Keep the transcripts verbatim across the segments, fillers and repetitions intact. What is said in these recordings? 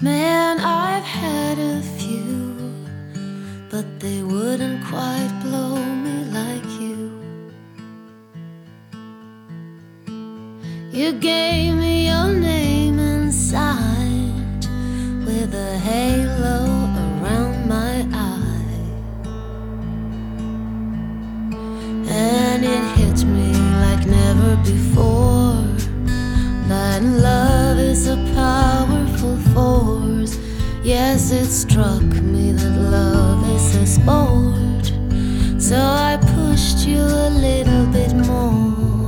Man, I've had a few, but they wouldn't quite blow me like you. You gave me your name and signed with a halo around my eye, and it hit me like never before that love is a powerful force. Yes, it struck me that love is a sport, so I pushed you a little bit more.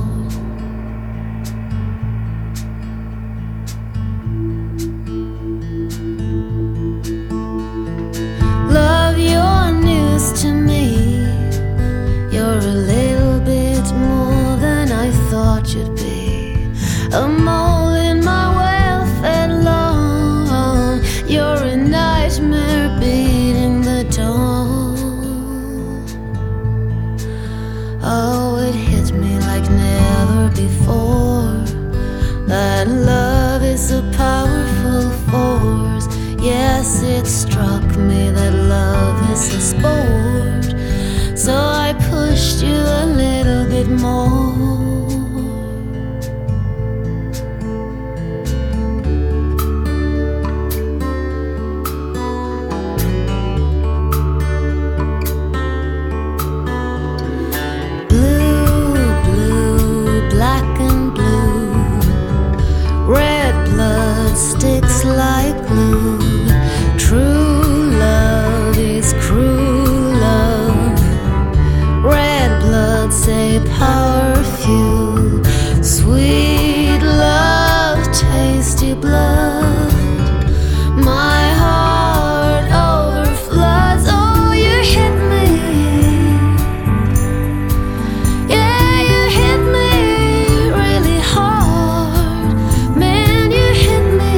Love, you're news to me. You're a little bit more than I thought you'd be. A mole in my well-fed lawn. You're a nightmare beating the dawn. Oh, it hit me like never before that love is a powerful force. Yes, it struck me that love is a sport, so I pushed you a little bit more. Sticks like glue. True love is cruel love. Red blood say power few. Sweet love, tasty blood. My heart overfloods. Oh, you hit me. Yeah, you hit me really hard. Man, you hit me.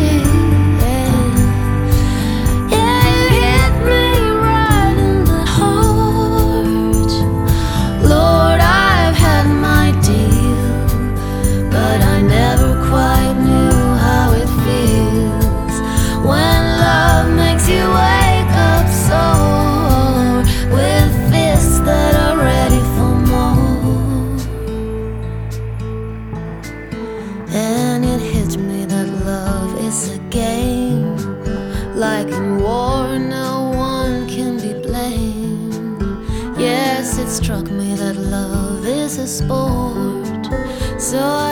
And it hit me that love is a game. Like in war, no one can be blamed. Yes, it struck me that love is a sport, so